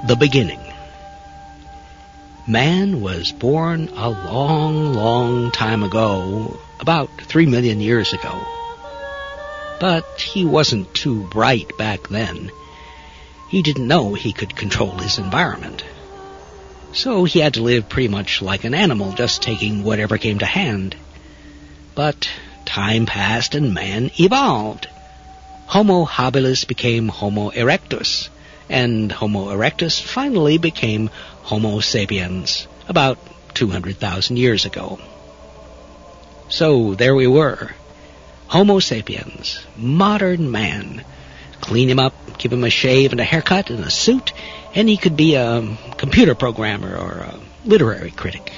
The beginning. Man was born a long, long time ago, about 3 million years ago. But he wasn't too bright back then. He didn't know he could control his environment. So he had to live pretty much like an animal, just taking whatever came to hand. But time passed and man evolved. Homo habilis became Homo erectus, and Homo erectus finally became Homo sapiens about 200,000 years ago. So there we were, Homo sapiens, modern man. Clean him up, give him a shave and a haircut and a suit, and he could be a computer programmer or a literary critic.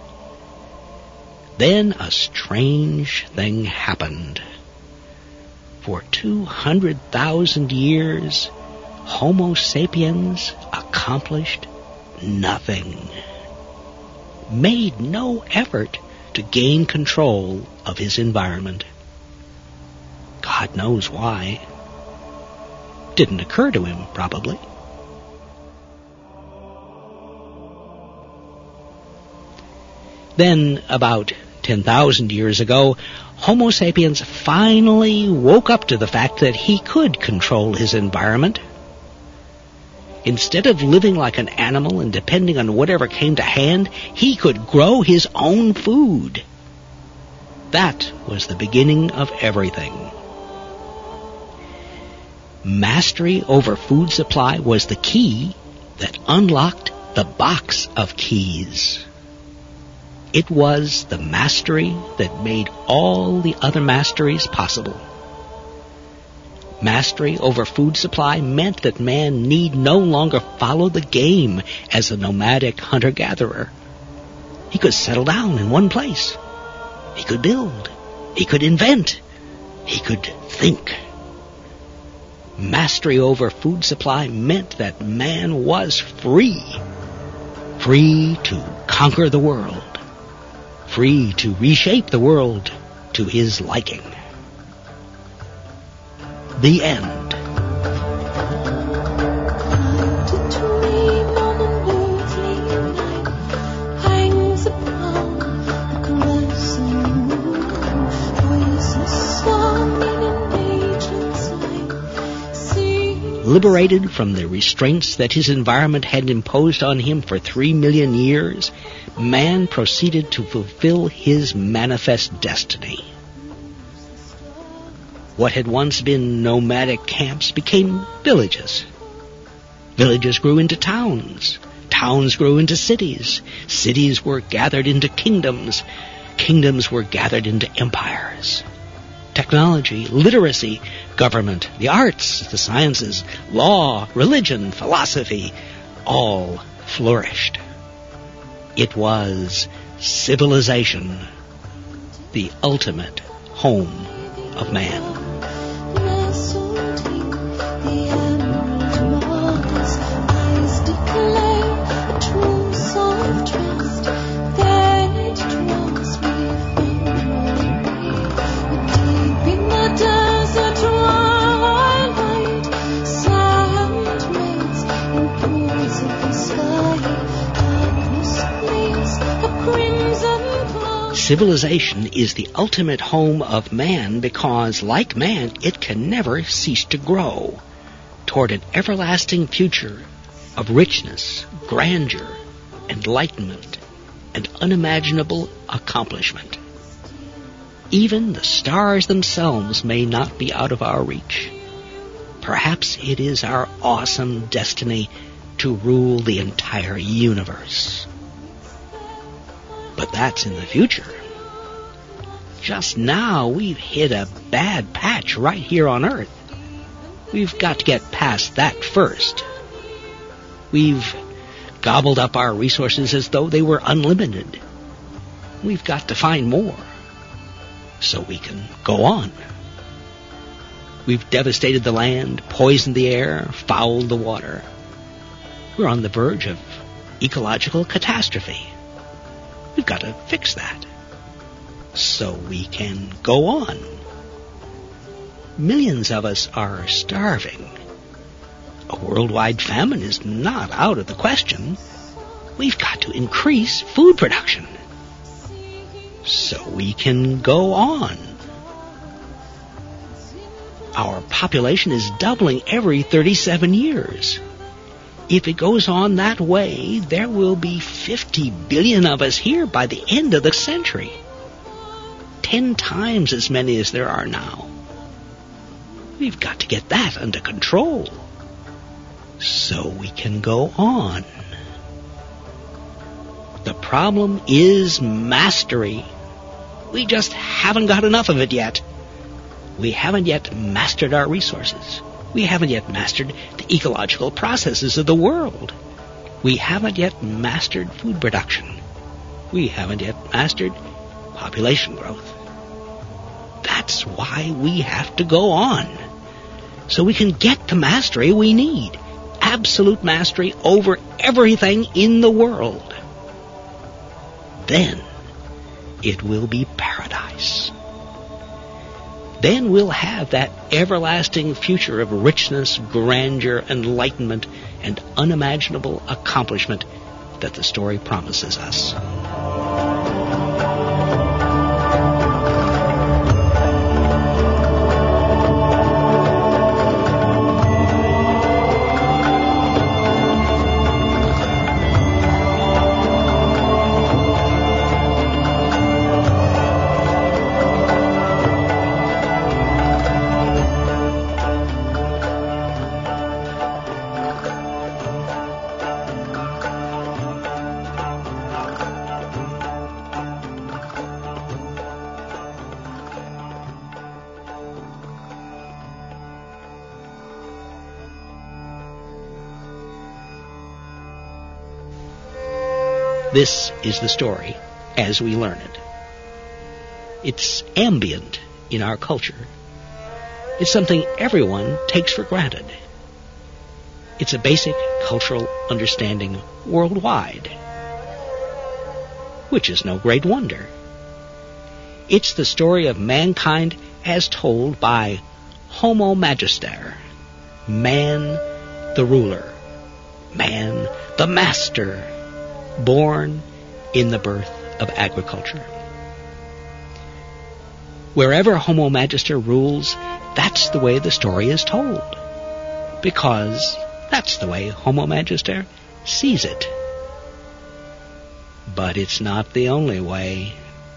Then a strange thing happened. For 200,000 years, Homo sapiens accomplished nothing. Made no effort to gain control of his environment. God knows why. Didn't occur to him, probably. Then, about 10,000 years ago, Homo sapiens finally woke up to the fact that he could control his environment. Instead of living like an animal and depending on whatever came to hand, he could grow his own food. That was the beginning of everything. Mastery over food supply was the key that unlocked the box of keys. It was the mastery that made all the other masteries possible. Mastery over food supply meant that man need no longer follow the game as a nomadic hunter-gatherer. He could settle down in one place. He could build. He could invent. He could think. Mastery over food supply meant that man was free. Free to conquer the world. Free to reshape the world to his liking. The end. Liberated from the restraints that his environment had imposed on him for 3 million years, man proceeded to fulfill his manifest destiny. What had once been nomadic camps became villages. Villages grew into towns. Towns grew into cities. Cities were gathered into kingdoms. Kingdoms were gathered into empires. Technology, literacy, government, the arts, the sciences, law, religion, philosophy, all flourished. It was civilization, the ultimate home of man. Civilization is the ultimate home of man because, like man, it can never cease to grow toward an everlasting future of richness, grandeur, enlightenment, and unimaginable accomplishment. Even the stars themselves may not be out of our reach. Perhaps it is our awesome destiny to rule the entire universe. But that's in the future. Just now, we've hit a bad patch right here on Earth. We've got to get past that first. We've gobbled up our resources as though they were unlimited. We've got to find more so we can go on. We've devastated the land, poisoned the air, fouled the water. We're on the verge of ecological catastrophe. We've got to fix that so we can go on. Millions of us are starving. A worldwide famine is not out of the question. We've got to increase food production so we can go on. Our population is doubling every 37 years. If it goes on that way, there will be 50 billion of us here by the end of the century. 10 times as many as there are now. We've got to get that under control so we can go on. The problem is mastery. We just haven't got enough of it yet. We haven't yet mastered our resources. We haven't yet mastered the ecological processes of the world. We haven't yet mastered food production. We haven't yet mastered population growth. That's why we have to go on, so we can get the mastery we need. Absolute mastery over everything in the world. Then it will be paradise. Then we'll have that everlasting future of richness, grandeur, enlightenment, and unimaginable accomplishment that the story promises us. This is the story as we learn it. It's ambient in our culture. It's something everyone takes for granted. It's a basic cultural understanding worldwide, which is no great wonder. It's the story of mankind as told by Homo Magister, man the ruler, man the master, born in the birth of agriculture. Wherever Homo Magister rules, that's the way the story is told, because that's the way Homo Magister sees it. But it's not the only way.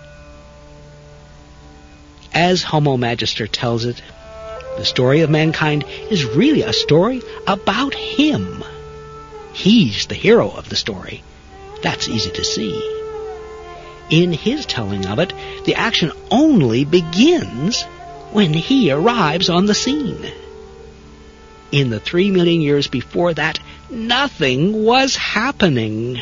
As Homo Magister tells it, the story of mankind is really a story about him. He's the hero of the story. That's easy to see. In his telling of it, the action only begins when he arrives on the scene. In the 3 million years before that, nothing was happening.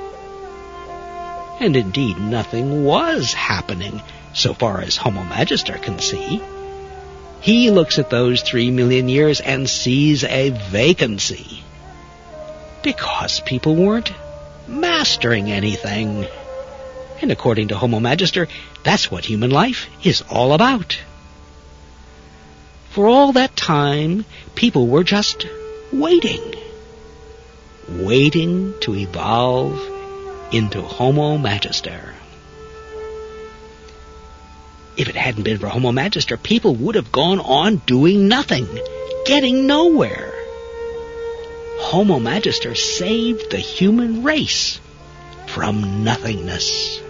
And indeed, nothing was happening, so far as Homo Magister can see. He looks at those 3 million years and sees a vacancy, because people weren't mastering anything. And according to Homo Magister, that's what human life is all about. For all that time, people were just waiting to evolve into Homo Magister. If it hadn't been for Homo Magister, people would have gone on doing nothing, getting nowhere. Homo Magister saved the human race from nothingness.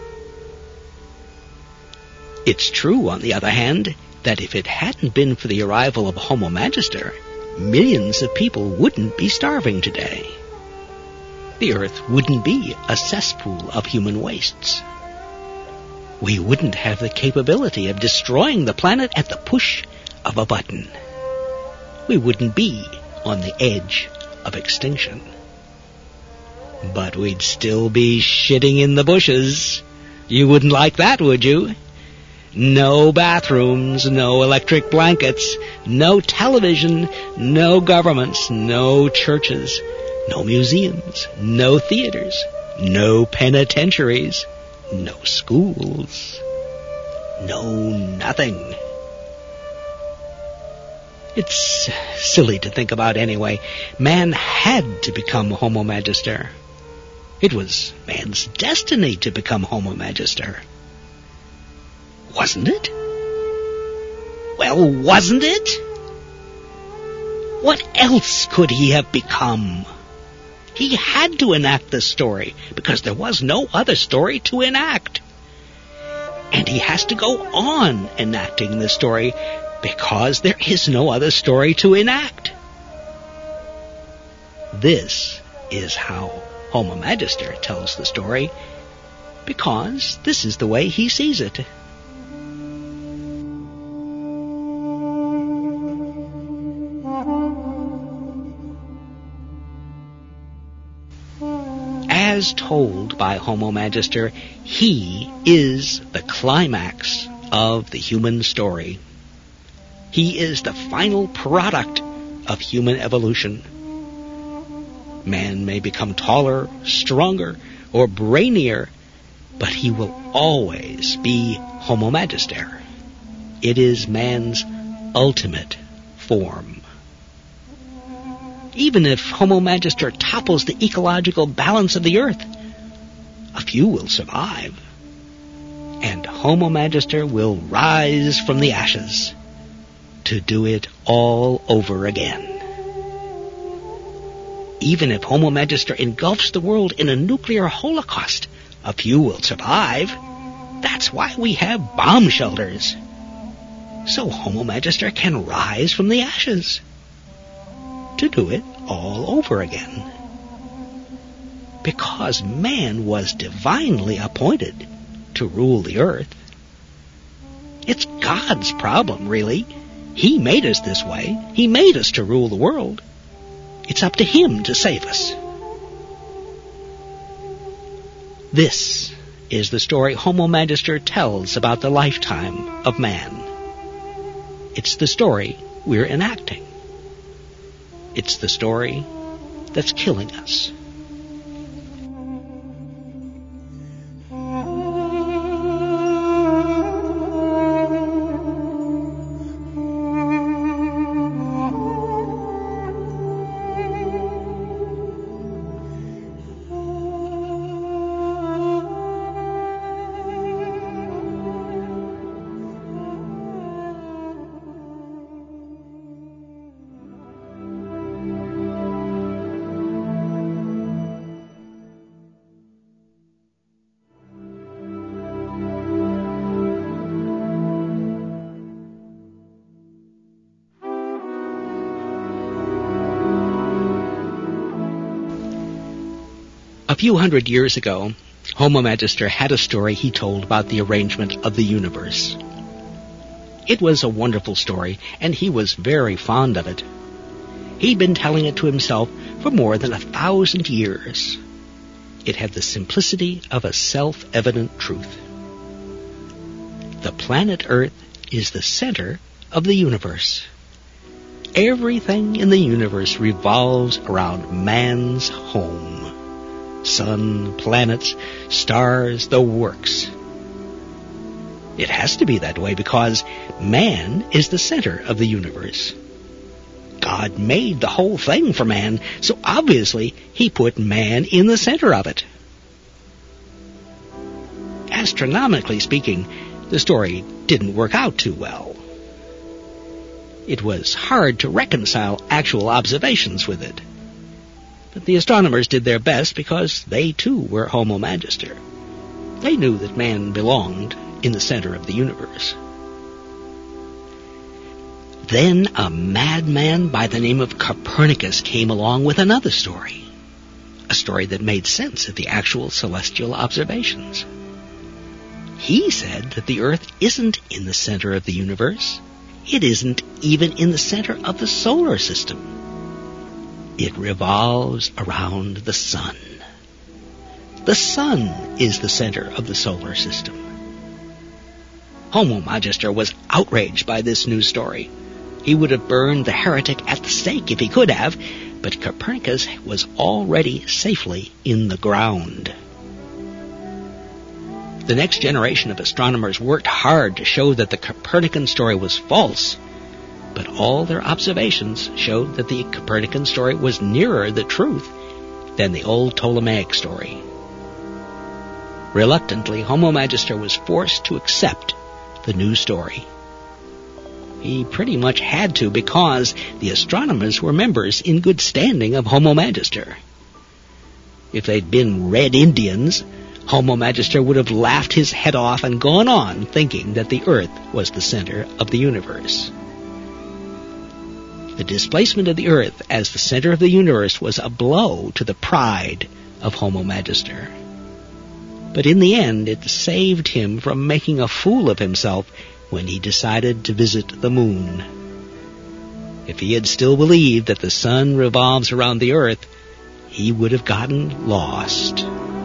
It's true, on the other hand, that if it hadn't been for the arrival of Homo Magister, millions of people wouldn't be starving today. The earth wouldn't be a cesspool of human wastes. We wouldn't have the capability of destroying the planet at the push of a button. We wouldn't be on the edge of extinction. But we'd still be shitting in the bushes. You wouldn't like that, would you? No bathrooms, no electric blankets, no television, no governments, no churches, no museums, no theaters, no penitentiaries, no schools, no nothing. It's silly to think about anyway. Man had to become Homo Magister. It was man's destiny to become Homo Magister. Wasn't it? Well, wasn't it? What else could he have become? He had to enact this story because there was no other story to enact. And he has to go on enacting this story because there is no other story to enact. This is how Homo Magister tells the story, because this is the way he sees it. As told by Homo Magister, he is the climax of the human story. He is the final product of human evolution. Man may become taller, stronger, or brainier, but he will always be Homo Magister. It is man's ultimate form. Even if Homo Magister topples the ecological balance of the earth, a few will survive, and Homo Magister will rise from the ashes to do it all over again. Even if Homo Magister engulfs the world in a nuclear holocaust, a few will survive. That's why we have bomb shelters. So Homo Magister can rise from the ashes to do it all over again. Because man was divinely appointed to rule the earth. It's God's problem, really. He made us this way. He made us to rule the world. It's up to him to save us. This is the story Homo Magister tells about the lifetime of man. It's the story we're enacting. It's the story that's killing us. A few hundred years ago, Homo Magister had a story he told about the arrangement of the universe. It was a wonderful story, and he was very fond of it. He'd been telling it to himself for more than 1,000 years. It had the simplicity of a self-evident truth. The planet Earth is the center of the universe. Everything in the universe revolves around man's home. Sun, planets, stars, the works. It has to be that way because man is the center of the universe. God made the whole thing for man, so obviously he put man in the center of it. Astronomically speaking, the story didn't work out too well. It was hard to reconcile actual observations with it. But the astronomers did their best because they too were Homo Magister. They knew that man belonged in the center of the universe. Then a madman by the name of Copernicus came along with another story. A story that made sense of the actual celestial observations. He said that the Earth isn't in the center of the universe. It isn't even in the center of the solar system. It revolves around the sun. The sun is the center of the solar system. Homo Magister was outraged by this new story. He would have burned the heretic at the stake if he could have, but Copernicus was already safely in the ground. The next generation of astronomers worked hard to show that the Copernican story was false, but but all their observations showed that the Copernican story was nearer the truth than the old Ptolemaic story. Reluctantly, Homo Magister was forced to accept the new story. He pretty much had to, because the astronomers were members in good standing of Homo Magister. If they'd been Red Indians, Homo Magister would have laughed his head off and gone on thinking that the Earth was the center of the universe. The displacement of the Earth as the center of the universe was a blow to the pride of Homo Magister. But in the end, it saved him from making a fool of himself when he decided to visit the moon. If he had still believed that the sun revolves around the Earth, he would have gotten lost.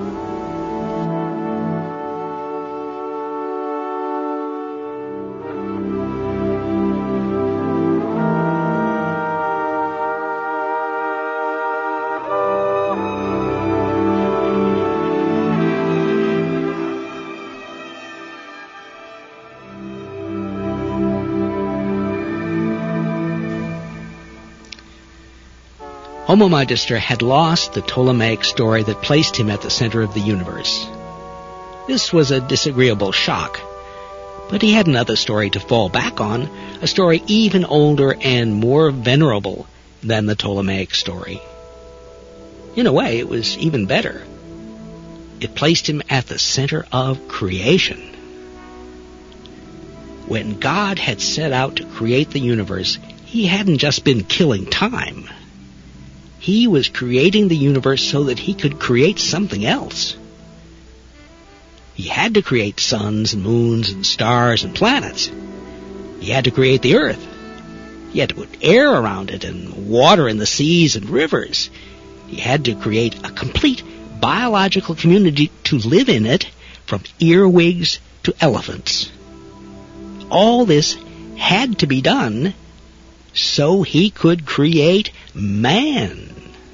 Homo Magister had lost the Ptolemaic story that placed him at the center of the universe. This was a disagreeable shock, but he had another story to fall back on, a story even older and more venerable than the Ptolemaic story. In a way, it was even better. It placed him at the center of creation. When God had set out to create the universe, he hadn't just been killing time. He was creating the universe so that he could create something else. He had to create suns and moons and stars and planets. He had to create the earth. He had to put air around it and water in the seas and rivers. He had to create a complete biological community to live in it, from earwigs to elephants. All this had to be done so he could create man.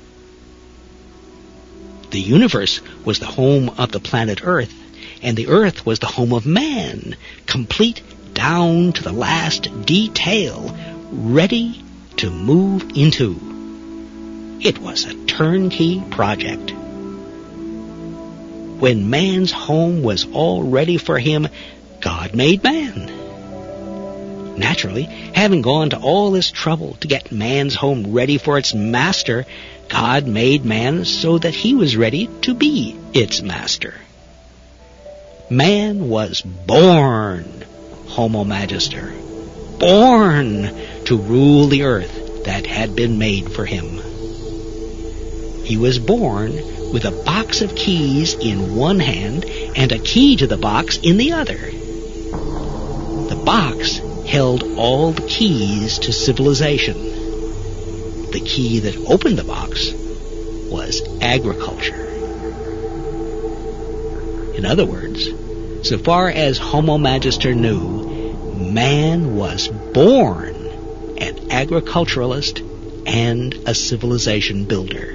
The universe was the home of the planet Earth, and the Earth was the home of man, complete down to the last detail, ready to move into. It was a turnkey project. When man's home was all ready for him, God made man. Naturally, having gone to all this trouble to get man's home ready for its master, God made man so that he was ready to be its master. Man was born Homo Magister, born to rule the earth that had been made for him. He was born with a box of keys in one hand and a key to the box in the other. The box held all the keys to civilization. The key that opened the box was agriculture. In other words, so far as Homo Magister knew, man was born an agriculturalist and a civilization builder.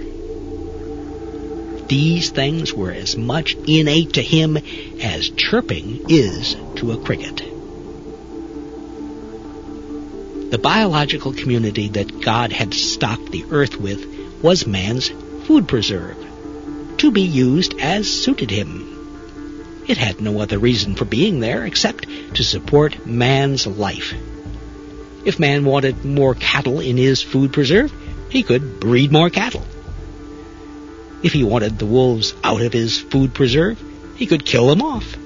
These things were as much innate to him as chirping is to a cricket. The biological community that God had stocked the earth with was man's food preserve, to be used as suited him. It had no other reason for being there except to support man's life. If man wanted more cattle in his food preserve, he could breed more cattle. If he wanted the wolves out of his food preserve, he could kill them off.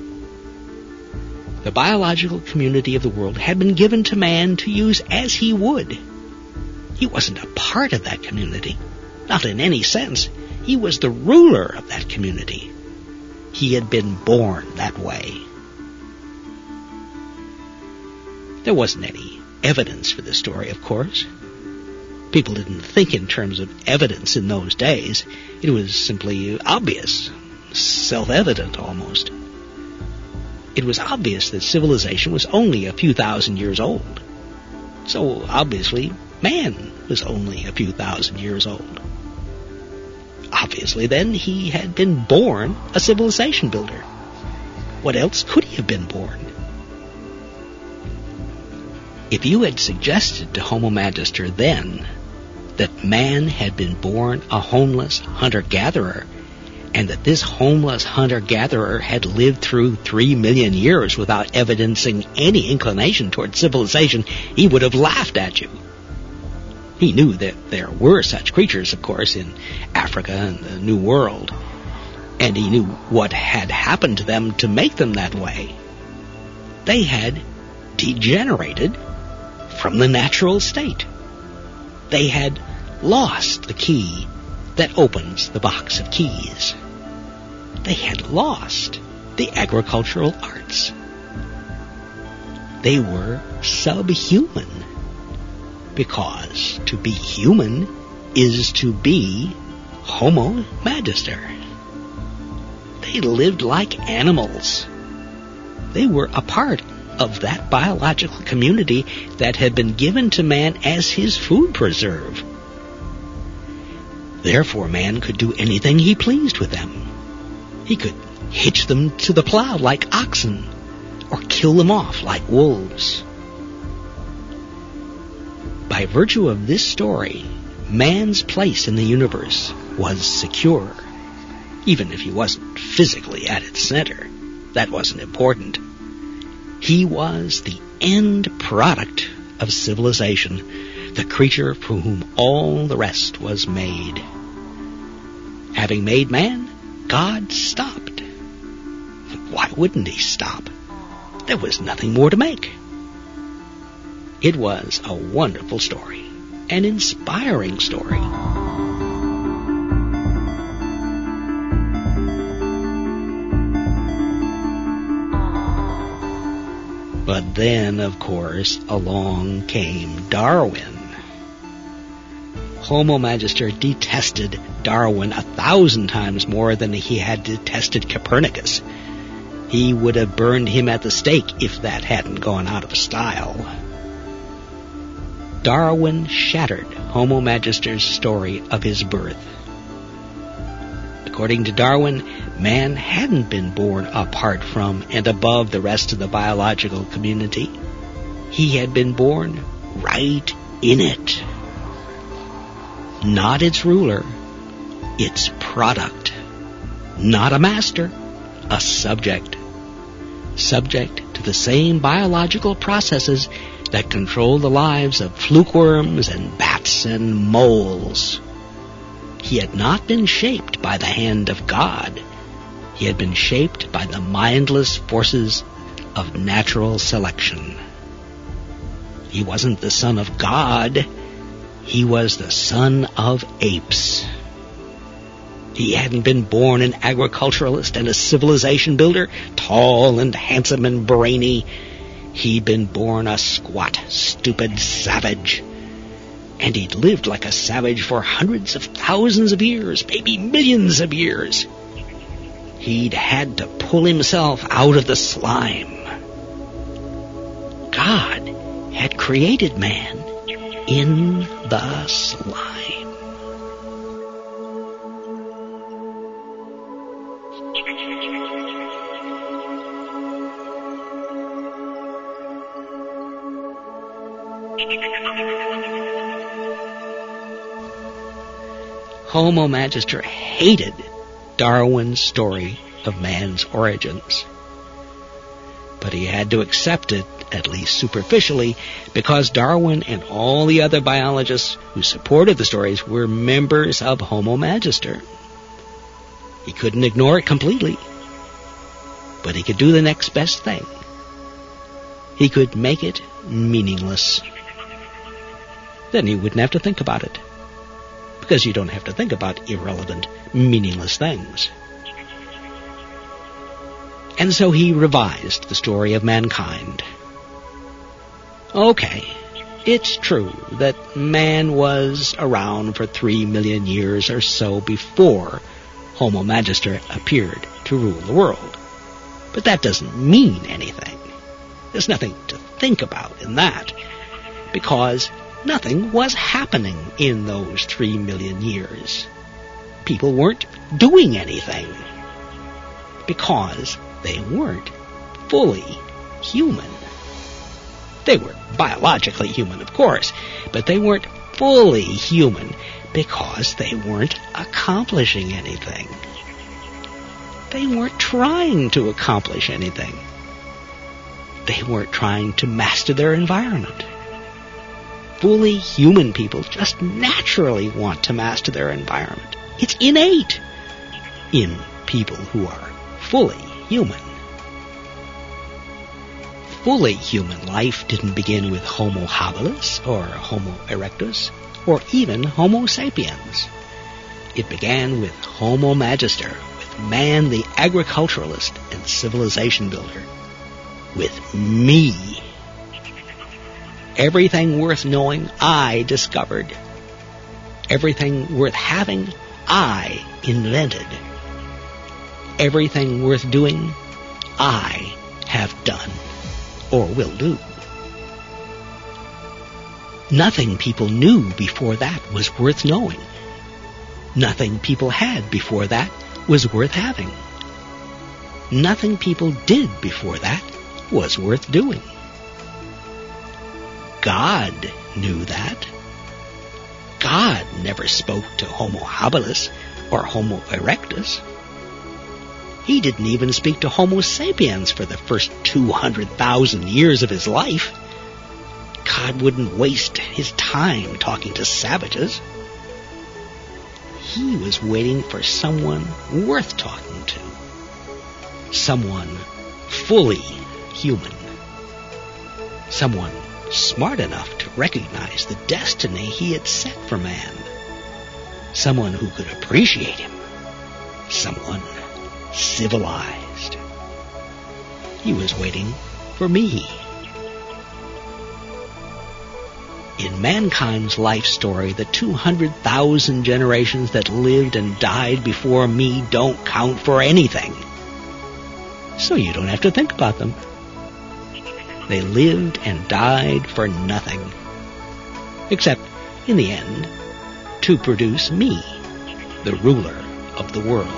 The biological community of the world had been given to man to use as he would. He wasn't a part of that community, not in any sense. He was the ruler of that community. He had been born that way. There wasn't any evidence for this story, of course. People didn't think in terms of evidence in those days. It was simply obvious, self-evident almost. It was obvious that civilization was only a few thousand years old. So obviously, man was only a few thousand years old. Obviously, then, he had been born a civilization builder. What else could he have been born? If you had suggested to Homo Magister then that man had been born a homeless hunter-gatherer, and that this homeless hunter-gatherer had lived through 3 million years without evidencing any inclination toward civilization, he would have laughed at you. He knew that there were such creatures, of course, in Africa and the New World, and he knew what had happened to them to make them that way. They had degenerated from the natural state. They had lost the key that opens the box of keys. They had lost the agricultural arts. They were subhuman, because to be human is to be Homo Magister. They lived like animals. They were a part of that biological community that had been given to man as his food preserve. Therefore, man could do anything he pleased with them. He could hitch them to the plow like oxen, or kill them off like wolves. By virtue of this story, man's place in the universe was secure, even if he wasn't physically at its center. That wasn't important. He was the end product of civilization, the creature for whom all the rest was made. Having made man, God stopped. Why wouldn't he stop? There was nothing more to make. It was a wonderful story, an inspiring story. But then, of course, along came Darwin. Homo Magister detested Darwin 1,000 times more than he had detested Copernicus. He would have burned him at the stake if that hadn't gone out of style. Darwin shattered Homo Magister's story of his birth. According to Darwin, man hadn't been born apart from and above the rest of the biological community. He had been born right in it. Not its ruler, its product. Not a master, a subject. Subject to the same biological processes that control the lives of flukeworms and bats and moles. He had not been shaped by the hand of God. He had been shaped by the mindless forces of natural selection. He wasn't the son of God. He was the son of apes. He hadn't been born an agriculturalist and a civilization builder, tall and handsome and brainy. He'd been born a squat, stupid savage. And he'd lived like a savage for hundreds of thousands of years, maybe millions of years. He'd had to pull himself out of the slime. God had created man in the slime. Homo Magister hated Darwin's story of man's origins. But he had to accept it, at least superficially, because Darwin and all the other biologists who supported the stories were members of Homo Magister. He couldn't ignore it completely, but he could do the next best thing. He could make it meaningless. Then he wouldn't have to think about it, because you don't have to think about irrelevant, meaningless things. And so he revised the story of mankind. Okay, it's true that man was around for 3 million years or so before Homo Magister appeared to rule the world. But that doesn't mean anything. There's nothing to think about in that, because nothing was happening in those 3 million years. People weren't doing anything, because they weren't fully human. They were biologically human, of course, but they weren't fully human because they weren't accomplishing anything. They weren't trying to accomplish anything. They weren't trying to master their environment. Fully human people just naturally want to master their environment. It's innate in people who are fully human. Fully human life didn't begin with Homo habilis or Homo erectus or even Homo sapiens. It began with Homo magister, with man the agriculturalist and civilization builder, with me. Everything worth knowing, I discovered. Everything worth having, I invented. Everything worth doing, I have done, or will do. Nothing people knew before that was worth knowing. Nothing people had before that was worth having. Nothing people did before that was worth doing. God knew that. God never spoke to Homo habilis or Homo erectus. He didn't even speak to Homo sapiens for the first 200,000 years of his life. God wouldn't waste his time talking to savages. He was waiting for someone worth talking to. Someone fully human. Someone smart enough to recognize the destiny he had set for man. Someone who could appreciate him. Someone civilized. He was waiting for me. In mankind's life story, the 200,000 generations that lived and died before me don't count for anything. So you don't have to think about them. They lived and died for nothing. Except, in the end, to produce me, the ruler of the world.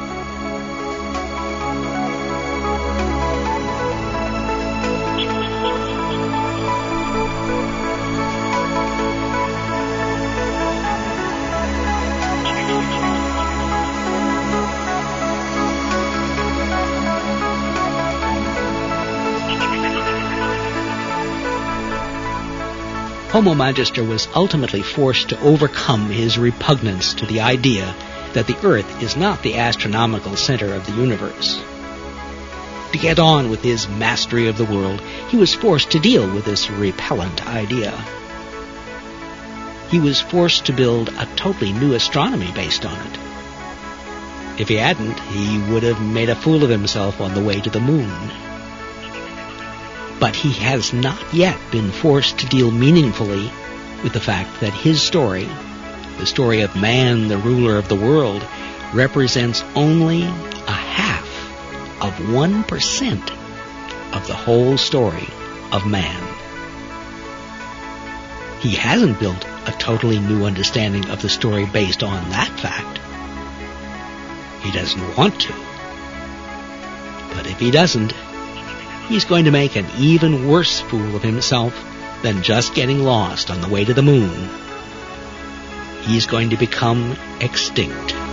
Homo magister was ultimately forced to overcome his repugnance to the idea that the Earth is not the astronomical center of the universe. To get on with his mastery of the world, he was forced to deal with this repellent idea. He was forced to build a totally new astronomy based on it. If he hadn't, he would have made a fool of himself on the way to the moon. But he has not yet been forced to deal meaningfully with the fact that his story, the story of man, the ruler of the world, represents only a half of 1% of the whole story of man. He hasn't built a totally new understanding of the story based on that fact. He doesn't want to. But if he doesn't, he's going to make an even worse fool of himself than just getting lost on the way to the moon. He's going to become extinct.